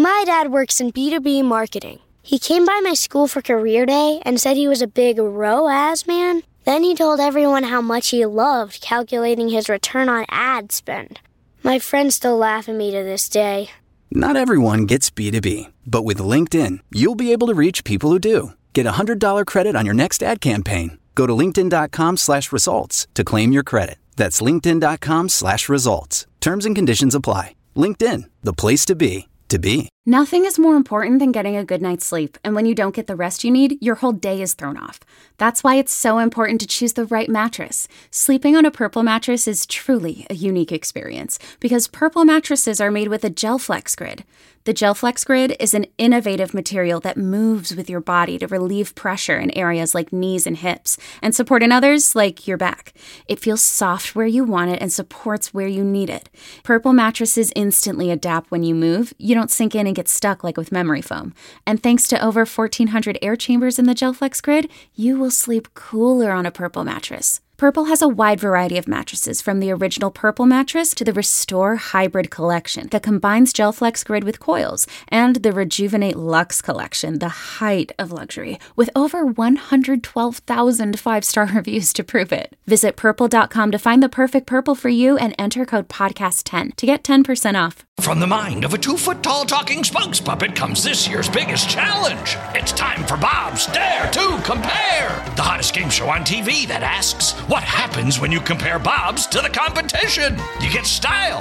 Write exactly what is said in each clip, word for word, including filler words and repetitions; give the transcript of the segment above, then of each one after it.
My dad works in B two B marketing. He came by my school for career day and said he was a big R O A S man. Then he told everyone how much he loved calculating his return on ad spend. My friends still laugh at me to this day. Not everyone gets B two B, but with LinkedIn, you'll be able to reach people who do. Get a one hundred dollars credit on your next ad campaign. Go to linkedin.com slash results to claim your credit. That's linkedin.com slash results. Terms and conditions apply. LinkedIn, the place to be, to be. Nothing is more important than getting a good night's sleep, and when you don't get the rest you need, your whole day is thrown off. That's why it's so important to choose the right mattress. Sleeping on a Purple mattress is truly a unique experience, because Purple mattresses are made with a GelFlex Grid. The GelFlex Grid is an innovative material that moves with your body to relieve pressure in areas like knees and hips, and support in others like your back. It feels soft where you want it and supports where you need it. Purple mattresses instantly adapt when you move. You don't sink in and get stuck like with memory foam. And thanks to over fourteen hundred air chambers in the GelFlex Grid, you will sleep cooler on a Purple mattress. Purple has a wide variety of mattresses, from the original Purple mattress to the Restore Hybrid collection that combines GelFlex Grid with coils, and the Rejuvenate Luxe collection, the height of luxury, with over one hundred twelve thousand five-star reviews to prove it. Visit purple dot com to find the perfect Purple for you and enter code podcast ten to get ten percent off. From the mind of a two-foot-tall talking spokes puppet comes this year's biggest challenge. It's time for Bob's Dare to Compare, the hottest game show on T V that asks, what happens when you compare Bob's to the competition? You get style.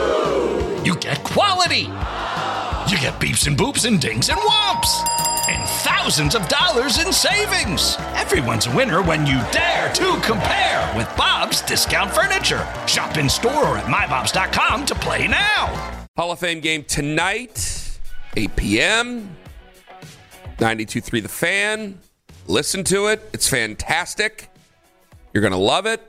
You get quality. You get beeps and boops and dings and whomps. And thousands of dollars in savings. Everyone's a winner when you dare to compare with Bob's Discount Furniture. Shop in store or at my bobs dot com to play now. Hall of Fame game tonight, eight p.m. ninety-two point three The Fan. Listen to it. It's fantastic. You're going to love it.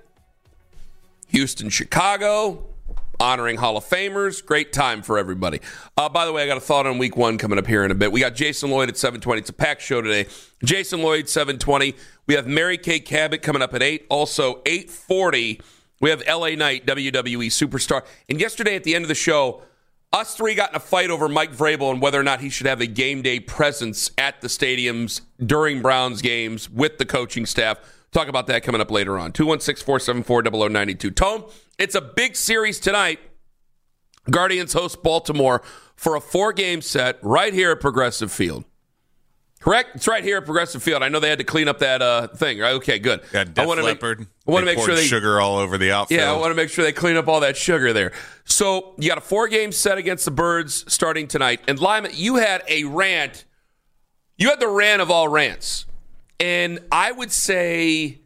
Houston, Chicago, honoring Hall of Famers. Great time for everybody. Uh, by the way, I got a thought on week one coming up here in a bit. We got Jason Lloyd at seven twenty. It's a packed show today. Jason Lloyd, seven twenty. We have Mary Kay Cabot coming up at eight. Also, eight forty, we have L A Knight, W W E Superstar. And yesterday at the end of the show, us three got in a fight over Mike Vrabel and whether or not he should have a game day presence at the stadiums during Browns games with the coaching staff. Talk about that coming up later on. two one six, four seven four, zero zero nine two. Tone, it's a big series tonight. Guardians host Baltimore for a four-game set right here at Progressive Field. Correct? It's right here at Progressive Field. I know they had to clean up that uh, thing, right? Okay, good. Got Def I want to Leppard. make, I want to make sure they sugar all over the outfield. Yeah, I want to make sure they clean up all that sugar there. So you got a four-game set against the Birds starting tonight. And Lyman, you had a rant. You had the rant of all rants. And I would say,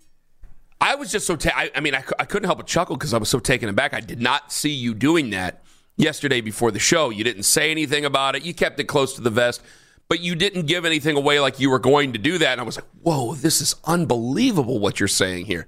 I was just so, ta- I, I mean, I, I couldn't help but chuckle because I was so taken aback. I did not see you doing that yesterday before the show. You didn't say anything about it. You kept it close to the vest, but you didn't give anything away like you were going to do that. And I was like, whoa, this is unbelievable what you're saying here.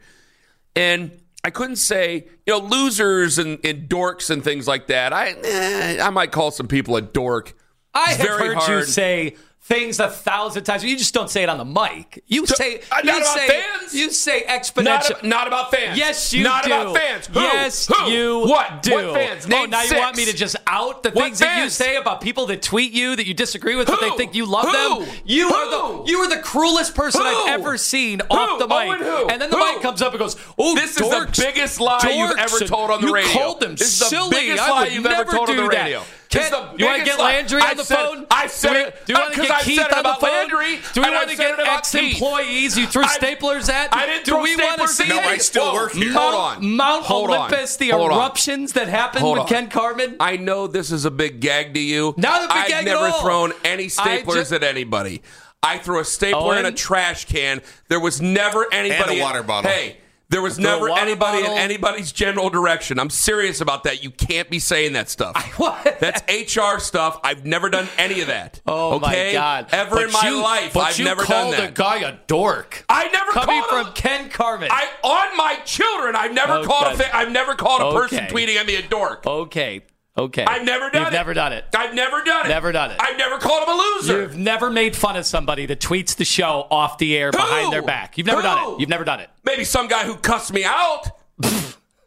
And I couldn't say, you know, losers and, and dorks and things like that. I eh, I might call some people a dork. I It's have very heard hard. you say things a thousand times. You just don't say it on the mic. You So, say uh, not you about say, fans? You say exponential. Not, ab- not about fans. Yes, you not do. Not about fans. Who? Yes, Who? you what? do. What fans? Name oh, now six. you want me to just out the What things that you fans? say about people that tweet you that you disagree with, but Who? they think you love Who? them? You Who? are the you are the cruelest person Who? I've ever seen Who? off the mic. Oh, and who? And then the Who? mic comes up and goes, "Oh, This dorks, is the biggest lie you've dorks." ever told on the you radio. called them This is the silly. biggest I lie would you've ever never told on do the that. radio. Ken, It's the you want to biggest get lie. Landry I on the said- phone? I said do we, it, do you want to because get I Keith said it on the about phone? Landry, Do we and want I to said get it about ex-employees you threw I- staplers at? I didn't Do throw we want to staplers see at No, that? I still work here. Mount, Hold on. Mount Hold on. Olympus, the Hold on. eruptions that happened Hold with on. Ken Carmen. I know this is a big gag to you. Not a big I've gag at never all. thrown any I staplers ju- at anybody. I threw a stapler Owen? in a trash can. There was never anybody. And a water bottle. Hey, there was Throw a never water anybody bottle. in anybody's general direction. I'm serious about that. You can't be saying that stuff. What? That's H R stuff. I've never done any of that. Oh okay? my God! Ever But in my you- life, but I've you never done called that. a guy a dork. I never Coming called from him- Ken Carmen. I on my children. I've never Okay. called a fa- I've never called a person Okay. tweeting at me a dork. okay, okay. I've never done You've it. never done it. I've never done it. Never done it. I've never called him a loser. You've never made fun of somebody that tweets the show off the air behind their back. You've never Who? done it. You've never done it. Maybe some guy who cussed me out.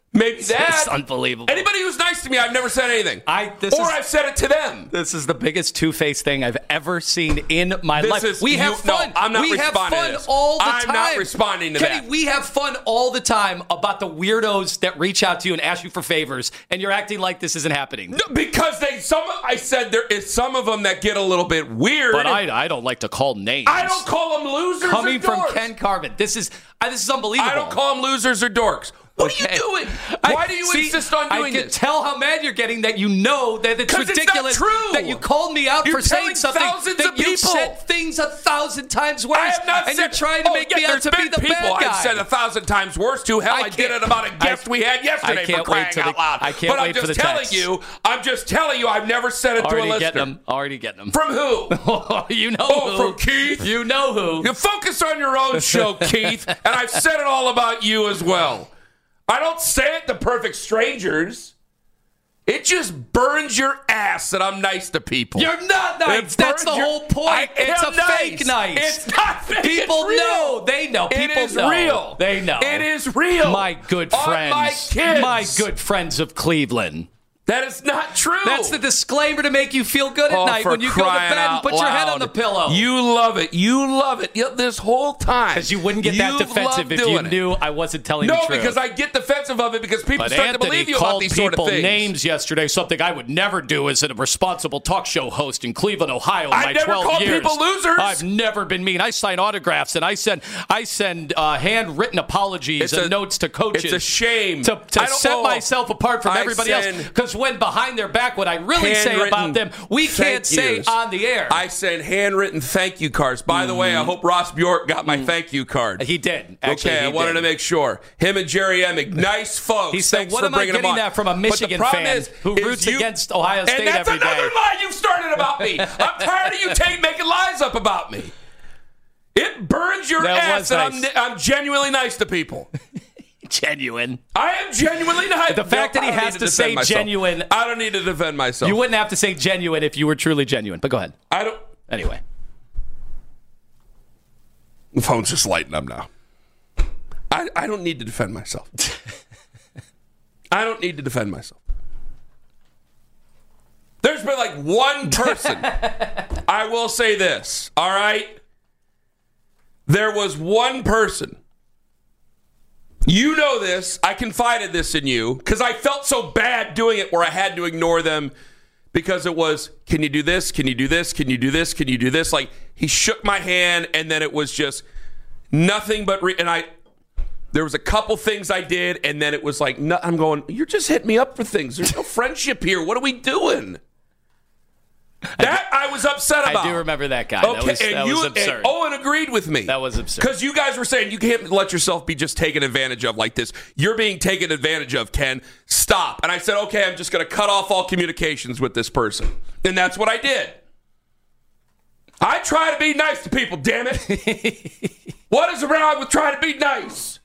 Maybe that. It's unbelievable. Anybody who's nice to me, I've never said anything. I, this or is, I've said it to them. This is the biggest two-faced thing I've ever seen in my This life. is- we you- have no, fun. I'm not we have responding to fun this. all the I'm time. not responding to Kenny, that. we have fun all the time about the weirdos that reach out to you and ask you for favors, and you're acting like this isn't happening. No, because they, some, I said there is some of them that get a little bit weird. But I, I don't like to call names. I don't call them losers Coming or from dorks. Ken Carvin, this is uh, this is unbelievable. I don't call them losers or dorks. What Okay. are you doing? I- Why do you see, insist on doing I can this? tell how mad you're getting that you know that it's 'Cause it's not ridiculous true. that you called me out You're for saying telling something thousands that of you people. said things a thousand times worse. I have not and said, you're trying to oh, make yeah, me out there's to be been the people bad guy. I've said a thousand times worse to. Hell, I I, did can't- it about a guest I- we had yesterday I can't for crying wait for out the- loud. I can't but wait I'm just for the telling text. you, I'm just telling you, I've never said it to a Already listener. getting them. Already getting them. From who? you know Oh, who. from Keith? You know who. You focus on your own show, Keith, and I've said it all about you as well. I don't say it to perfect strangers. It just burns your ass that I'm nice to people. You're not nice. It That's the burns your- whole point. I It's am a nice. fake nice. It's not fake. People it's real. know. They know. People it is know. real. They know. It is real. My good On friends. my kids. My good friends of Cleveland. That is not true. That's the disclaimer to make you feel good at Oh, night for when you go to crying bed and out put your head on loud. the pillow. You love it. You love it. You, this whole time. Because you wouldn't get that You've defensive loved if you doing it. knew I wasn't telling No, the truth. because I get defensive of it because people But start Anthony to believe you about called these people sort of things. names yesterday, something I would never do as a responsible talk show host in Cleveland, Ohio. In I've my never twelve called years. people losers. I've never been mean. I sign autographs and I send I send uh, handwritten apologies It's and a- notes to coaches. it's a shame. to, to I don't set know. myself apart from I everybody else. send Because when behind their back, what I really say handwritten about them, we can't thank say yous. on the air. I send handwritten thank you cards. By the way, I hope Ross Bjork got my thank you card. he did. Actually, okay, he I wanted did. to make sure. Him and Jerry Emick, nice folks. He said, Thanks what for am I bringing them getting on. that from a But the Michigan problem fan is- who is roots you- against Ohio State and that's every day? another lie you've started about me. I'm tired of you take, making lies up about me. It burns your That ass was that nice. I'm, I'm genuinely nice to people. Genuine. I am genuinely nice. The fact No, that he I don't has need to defend say myself. genuine- I don't need to defend myself. You wouldn't have to say genuine if you were truly genuine. But go ahead. I don't. Anyway. The phone's just lighting up now. I, I don't need to defend myself. I don't need to defend myself. There's been like one person. I will say this, all right? There was one person. You know this. I confided this in you because I felt so bad doing it where I had to ignore them because it was, can you do this? Can you do this? Can you do this? Can you do this? Like, he shook my hand and then it was just nothing but, re- and I, there was a couple things I did and then it was like, no, I'm going, you're just hitting me up for things. There's no friendship here. What are we doing? That I, was upset about. I do remember that guy. Okay, That was, and that you was absurd. and Owen agreed with me. That was absurd. Because you guys were saying you can't let yourself be just taken advantage of like this. You're being taken advantage of, Ken. Stop. And I said, okay, I'm just going to cut off all communications with this person. And that's what I did. I try to be nice to people, damn it. What is wrong with trying to be nice?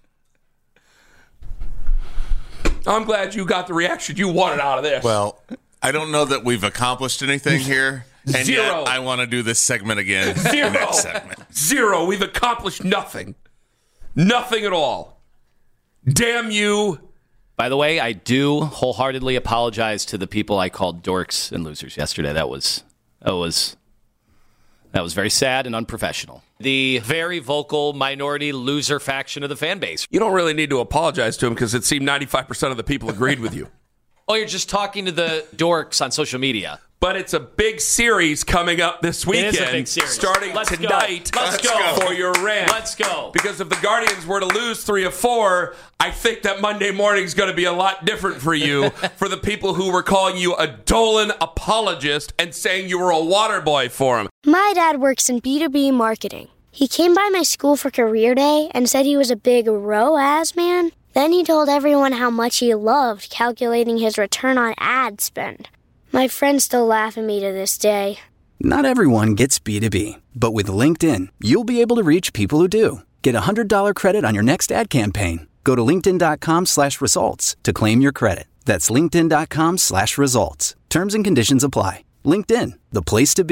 I'm glad you got the reaction you wanted out of this. Well, I don't know that we've accomplished anything here. And Zero. yet I want to do this segment again. Zero. Next segment. Zero. We've accomplished nothing. Nothing at all. Damn you. By the way, I do wholeheartedly apologize to the people I called dorks and losers yesterday. That was that was that was very sad and unprofessional. The very vocal minority loser faction of the fan base. You don't really need to apologize to him because it seemed ninety-five percent of the people agreed with you. Oh, you're just talking to the dorks on social media. But it's a big series coming up this weekend. It is a big series. Starting Let's go. tonight. Let's go. For your rant. Let's go. Because if the Guardians were to lose three or four, I think that Monday morning is going to be a lot different for you. For the people who were calling you a Dolan apologist and saying you were a water boy for him. My dad works in B two B marketing. He came by my school for career day and said he was a big R O A S man. Then he told everyone how much he loved calculating his return on ad spend. My friends still laugh at me to this day. Not everyone gets B two B, but with LinkedIn, you'll be able to reach people who do. Get a one hundred dollars credit on your next ad campaign. Go to linkedin.com slash results to claim your credit. That's linkedin.com slash results. Terms and conditions apply. LinkedIn, the place to be,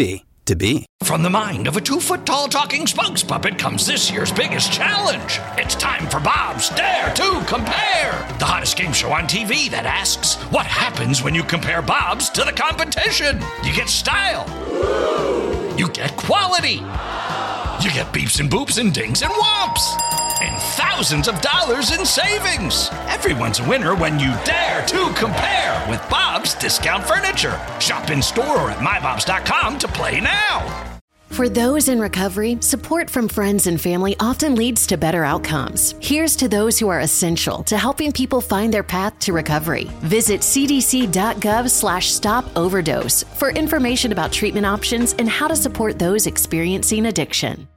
to be. From the mind of a two-foot-tall talking spokes puppet comes this year's biggest challenge. It's time for Bob's Dare to Compare, the hottest game show on T V that asks, what happens when you compare Bob's to the competition? You get style. You get quality. You get beeps and boops and dings and whomps. And thousands of dollars in savings. Everyone's a winner when you dare to compare with Bob's Discount Furniture. Shop in store or at my bobs dot com to play now. For those in recovery, support from friends and family often leads to better outcomes. Here's to those who are essential to helping people find their path to recovery. Visit c d c dot gov slash stop overdose for information about treatment options and how to support those experiencing addiction.